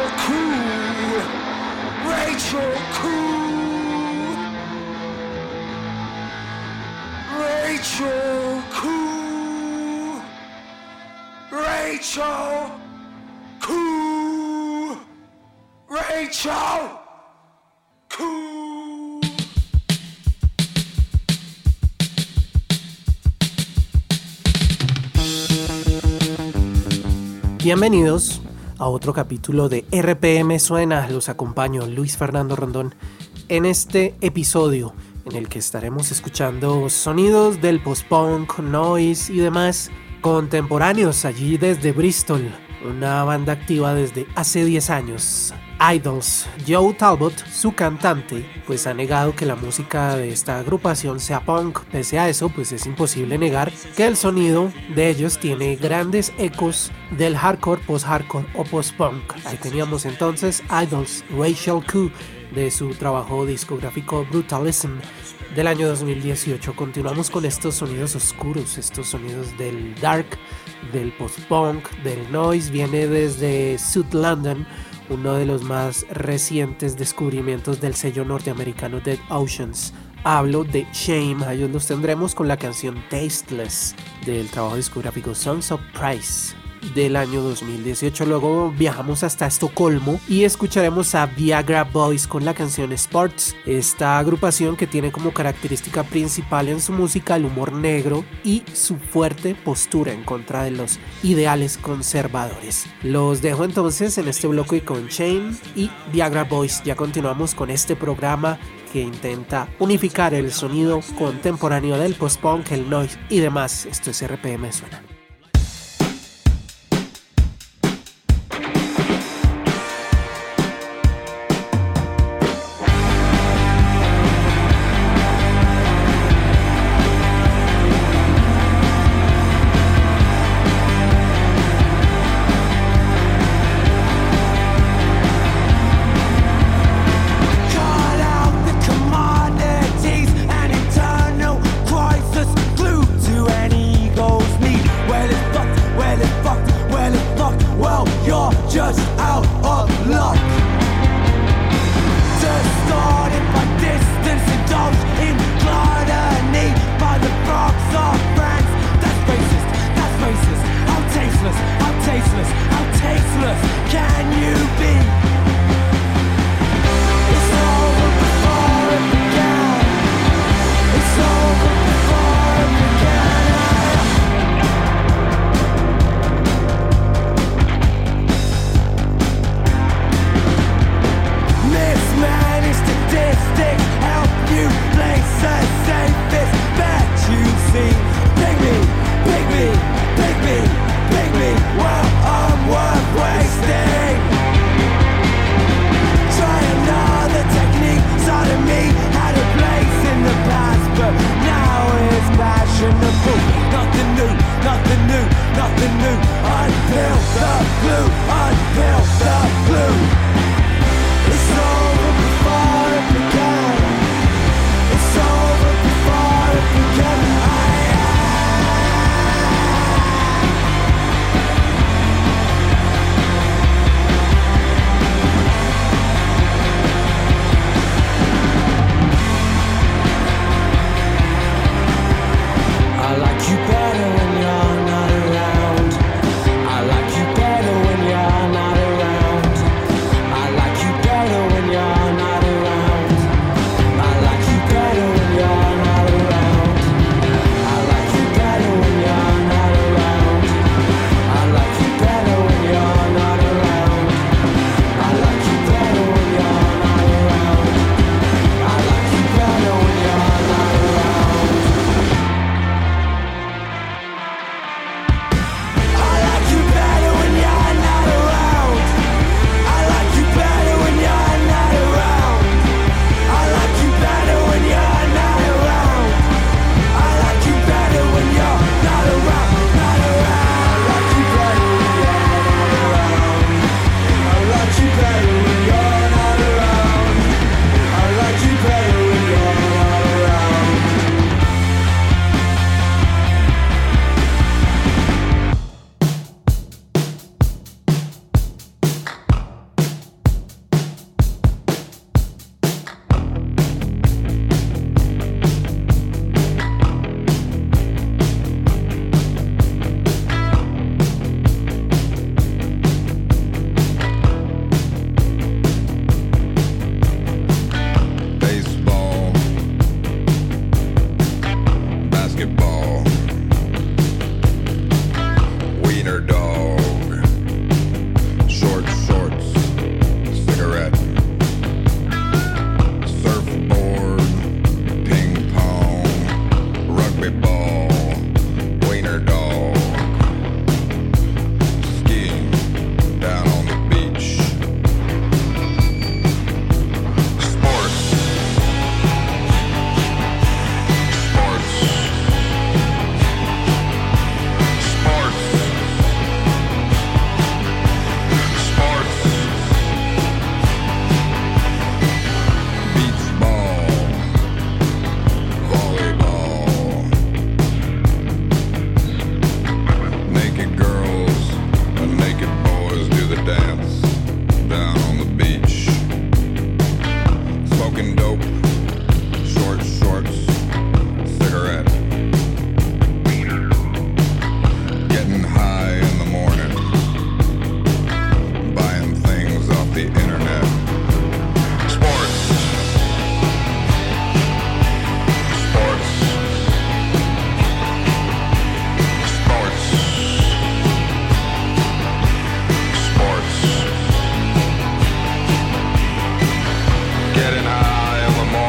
Cool, Rachel Cool, Rachel Cool, Rachel Cool, Rachel Cool. Bienvenidos a otro capítulo de RPM Suena. Los acompaño, Luis Fernando Rondón, en este episodio en el que estaremos escuchando sonidos del post-punk, noise y demás contemporáneos allí desde Bristol, una banda activa desde hace 10 años. Idols. Joe Talbot, su cantante, pues ha negado que la música de esta agrupación sea punk. Pese a eso, pues es imposible negar que el sonido de ellos tiene grandes ecos del hardcore, post-hardcore o post-punk. Ahí teníamos entonces Idols, Rachel Cool, de su trabajo discográfico Brutalism del año 2018. Continuamos con estos sonidos oscuros, estos sonidos del dark, del post-punk, del noise. Viene desde South London, uno de los más recientes descubrimientos del sello norteamericano Dead Oceans. Hablo de Shame. A ellos los tendremos con la canción Tasteless del trabajo discográfico Sons of Price del año 2018. Luego viajamos hasta Estocolmo y escucharemos a Viagra Boys con la canción Sports. Esta agrupación que tiene como característica principal en su música el humor negro y su fuerte postura en contra de los ideales conservadores. Los dejo entonces en este bloque con Shame y Viagra Boys. Ya continuamos con este programa que intenta unificar el sonido contemporáneo del post-punk, el noise y demás. Esto es RPM Suena. Glued to an ego's meat. down on the beach. Smoking dope, short shorts, cigarette. Getting high in the morning. Buying things off the internet. Sports. Sports. Sports. Sports. Getting high in the morning.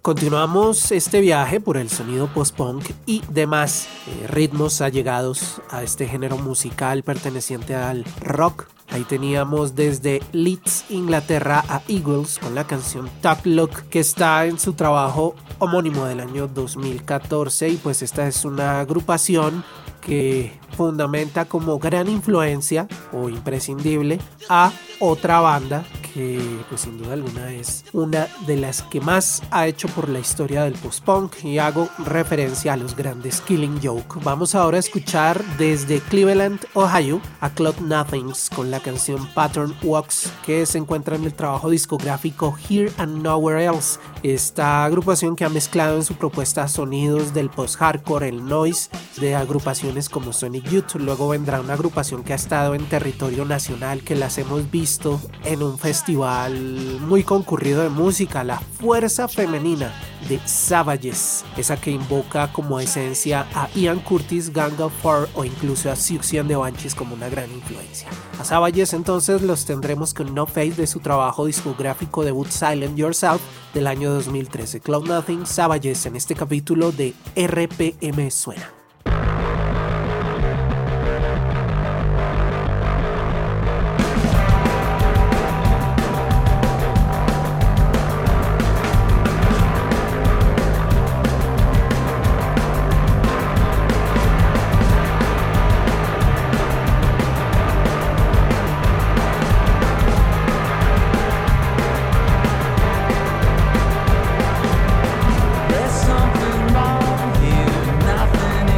Continuamos este viaje por el sonido post-punk y demás ritmos allegados a este género musical perteneciente al rock. Ahí teníamos desde Leeds, Inglaterra, a Eagles con la canción Tough Luck, que está en su trabajo homónimo del año 2014, y pues esta es una agrupación que fundamenta como gran influencia o imprescindible a otra banda que pues sin duda alguna es una de las que más ha hecho por la historia del post-punk, y hago referencia a los grandes Killing Joke. Vamos ahora a escuchar desde Cleveland, Ohio, a Cloud Nothings con la canción Pattern Walks, que se encuentra en el trabajo discográfico Here and Nowhere Else. Esta agrupación que ha mezclado en su propuesta sonidos del post-hardcore, el noise de agrupaciones como Sonic Youth. Luego vendrá una agrupación que ha estado en territorio nacional, que las hemos visto en un festival muy concurrido de música, la Fuerza Femenina de Savages, esa que invoca como esencia a Ian Curtis, Gang of Four o incluso a Siouxsie and the Banshees como una gran influencia. A Savages entonces los tendremos con No Face de su trabajo discográfico debut Silent Yourself del año 2013. Cloud Nothing, Savages en este capítulo de RPM Suena. There's something wrong here, nothing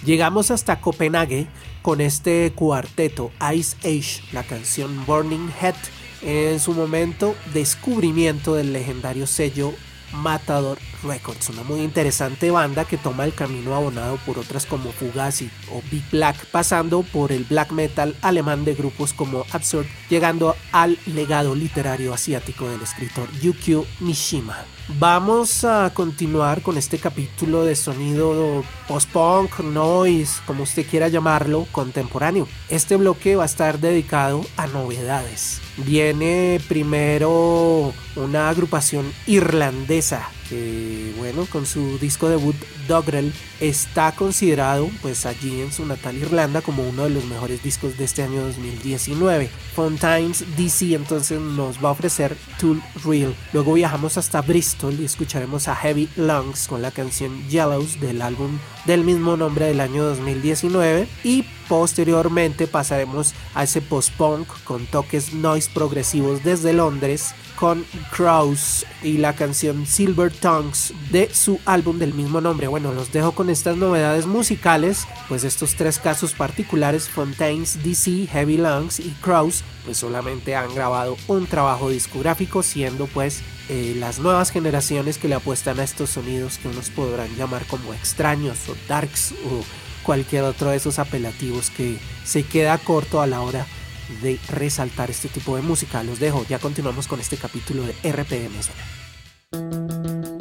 Llegamos hasta Copenhague con este cuarteto Ice Age, la canción Burning Head, en su momento descubrimiento del legendario sello Matador Records, una muy interesante banda que toma el camino abonado por otras como Fugazi o Big Black, pasando por el black metal alemán de grupos como Absurd, llegando al legado literario asiático del escritor Yukio Mishima. Vamos a continuar con este capítulo de sonido post-punk, noise, como usted quiera llamarlo, contemporáneo. Este bloque va a estar dedicado a novedades. Viene primero una agrupación irlandesa que, bueno, con su disco debut Dogrel está considerado pues allí en su natal Irlanda como uno de los mejores discos de este año 2019. Fontaines DC entonces nos va a ofrecer Tool Real. Luego viajamos hasta Bristol y escucharemos a Heavy Lungs con la canción Yellows del álbum del mismo nombre del año 2019, y posteriormente pasaremos a ese post-punk con toques noise progresivos desde Londres con Crows y la canción Silver Tongues de su álbum del mismo nombre. Bueno, los dejo con estas novedades musicales, pues estos tres casos particulares, Fontaines DC, Heavy Lungs y Crows, pues solamente han grabado un trabajo discográfico, siendo pues las nuevas generaciones que le apuestan a estos sonidos que unos podrán llamar como extraños o darks o cualquier otro de esos apelativos que se queda corto a la hora de resaltar este tipo de música. Los dejo, ya continuamos con este capítulo de RPM Suena.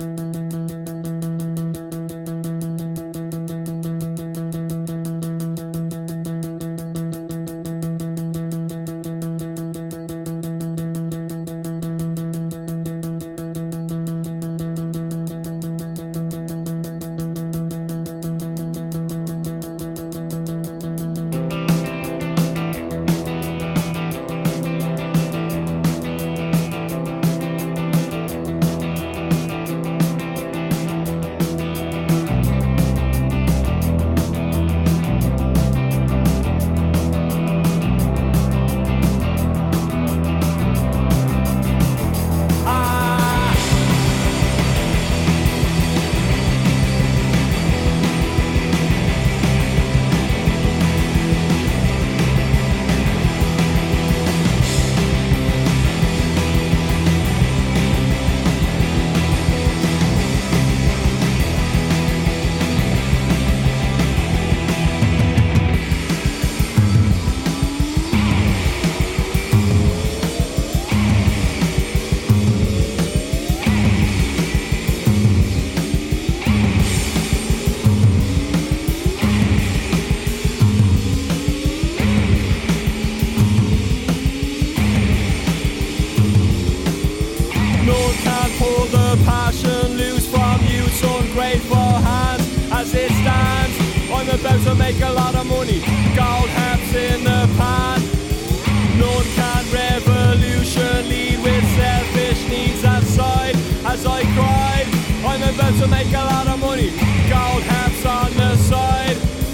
about to make a lot of money. Gold hats in the pan. None can revolution lead with selfish needs aside. As I cried, I'm about to make a lot of money. Gold hats on the side.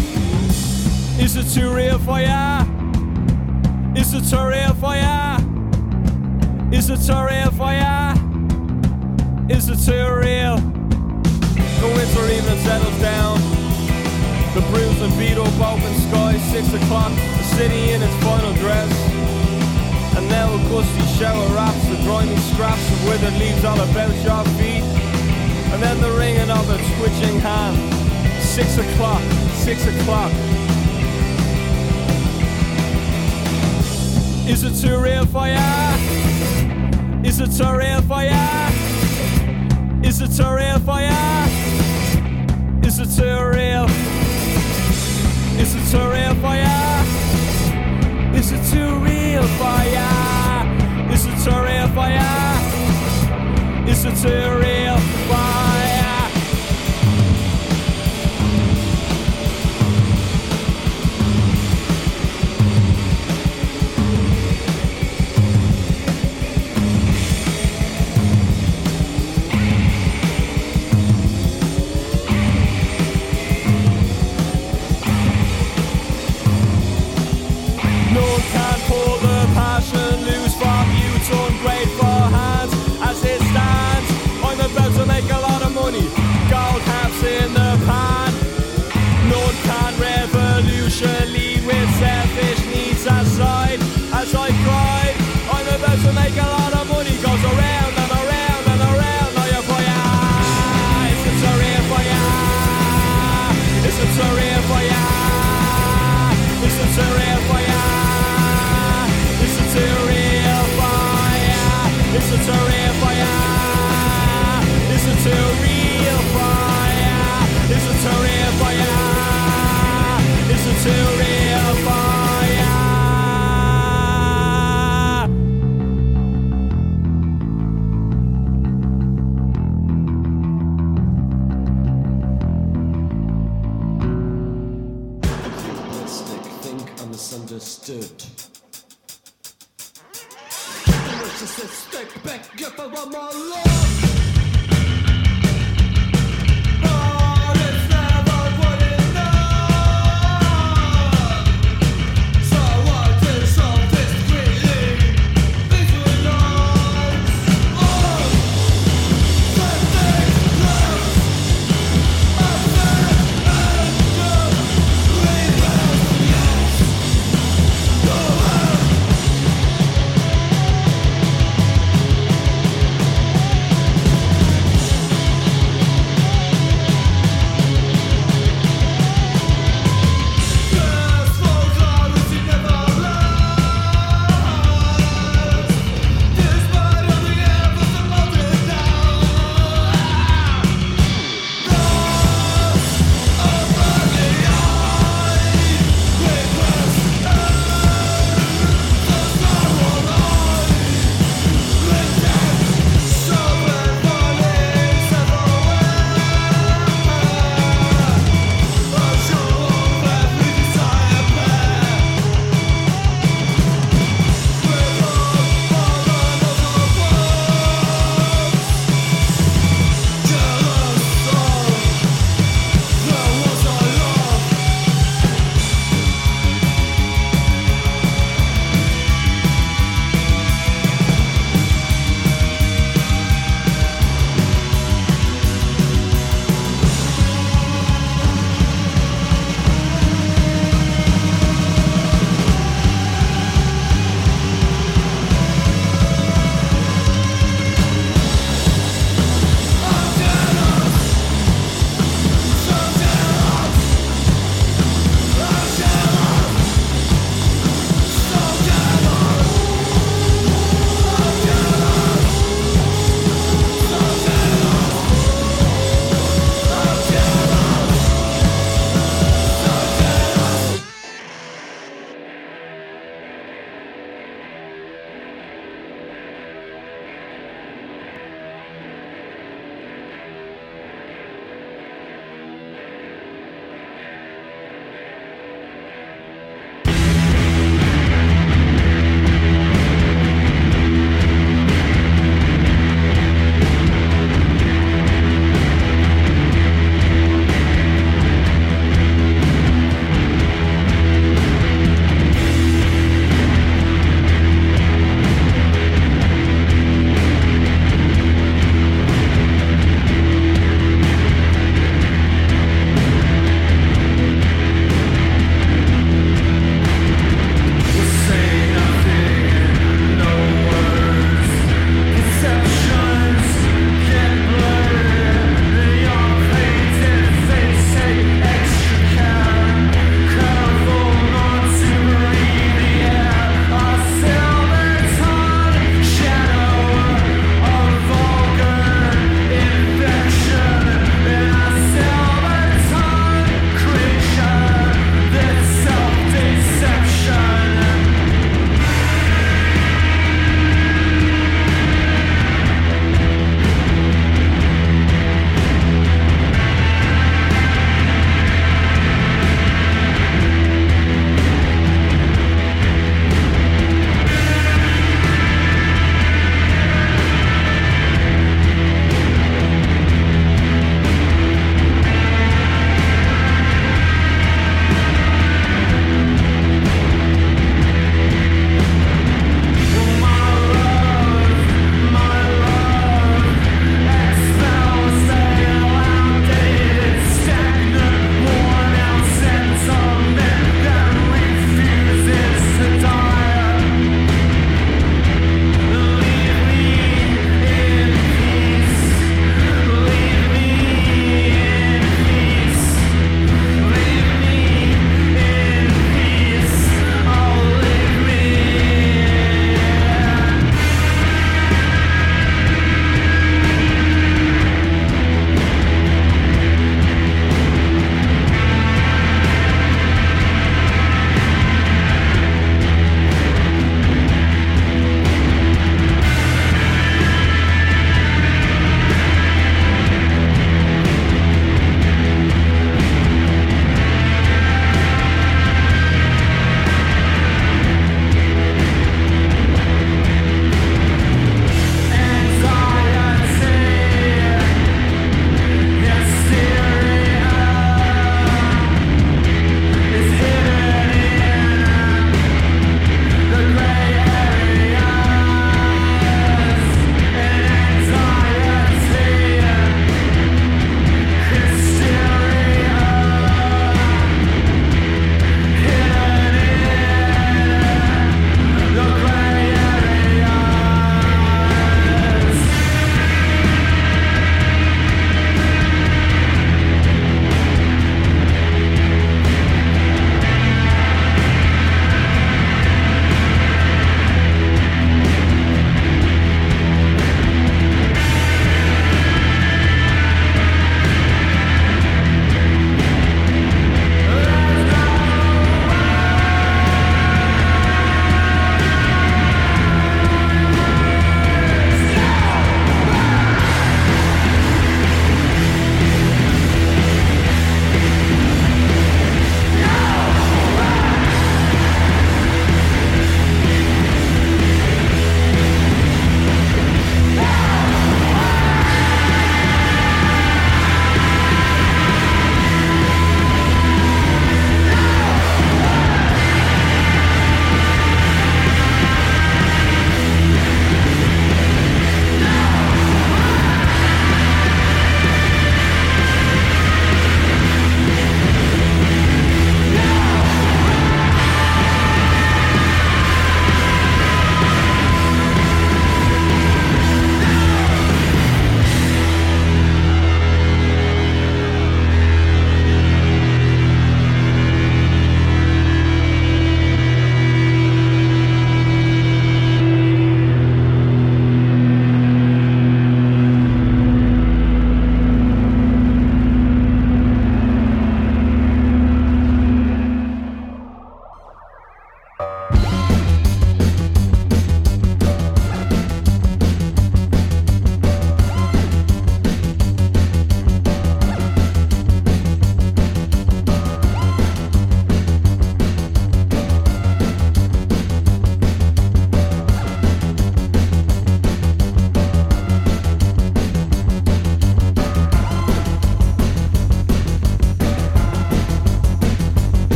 Is it too real for ya? Is it too real for ya? Is it too real for ya? Is it too real? The winter evening settles down. The bruised and beat up open sky, 6 o'clock, the city in its final dress. And now a gusty shower wraps the grimy scraps of withered leaves all about your feet. And then the ringing of a twitching hand. 6 o'clock, 6 o'clock. Is it too real for ya? Is it too real for ya? Is it too real for ya? Is it too real? Is it too real for ya? Is it too real for ya? Is it too real for ya? Is it too real for ya? understood. Narcissistic beggar for one more love. But it's never good enough. So what is all this really between us? Oh, something close.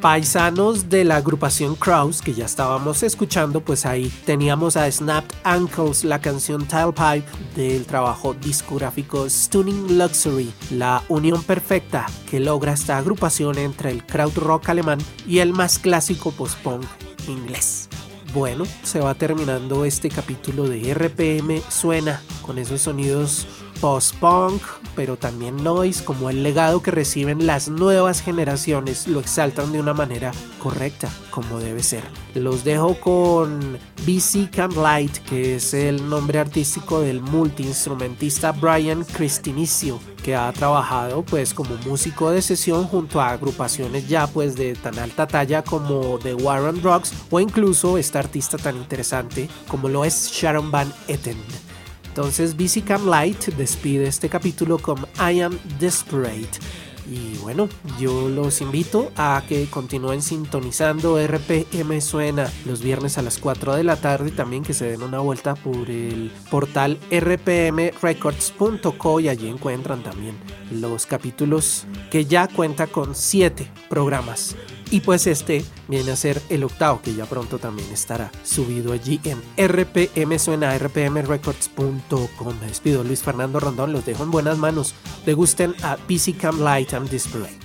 Paisanos de la agrupación Kraus, que ya estábamos escuchando, pues ahí teníamos a Snapped Ankles, la canción Tailpipe del trabajo discográfico Stunning Luxury, la unión perfecta que logra esta agrupación entre el krautrock alemán y el más clásico post-punk inglés. Bueno, se va terminando este capítulo de RPM Suena con esos sonidos post-punk, pero también noise, como el legado que reciben las nuevas generaciones lo exaltan de una manera correcta, como debe ser. Los dejo con BC Camp Light, que es el nombre artístico del multiinstrumentista Brian Cristinizio, que ha trabajado pues como músico de sesión junto a agrupaciones ya pues de tan alta talla como The War on Drugs, o incluso esta artista tan interesante como lo es Sharon Van Etten. Entonces BC Camp Light despide este capítulo con I Am Desperate. Y bueno, yo los invito a que continúen sintonizando RPM Suena los viernes a las 4 de la tarde, y también que se den una vuelta por el portal rpmrecords.co, y allí encuentran también los capítulos, que ya cuenta con 7 programas. Y pues este viene a ser el 8º, que ya pronto también estará subido allí en RPM Suena, rpmrecords.com. Me despido, Luis Fernando Rondón, los dejo en buenas manos. Degusten a BC Camp Light, I'm Desperate.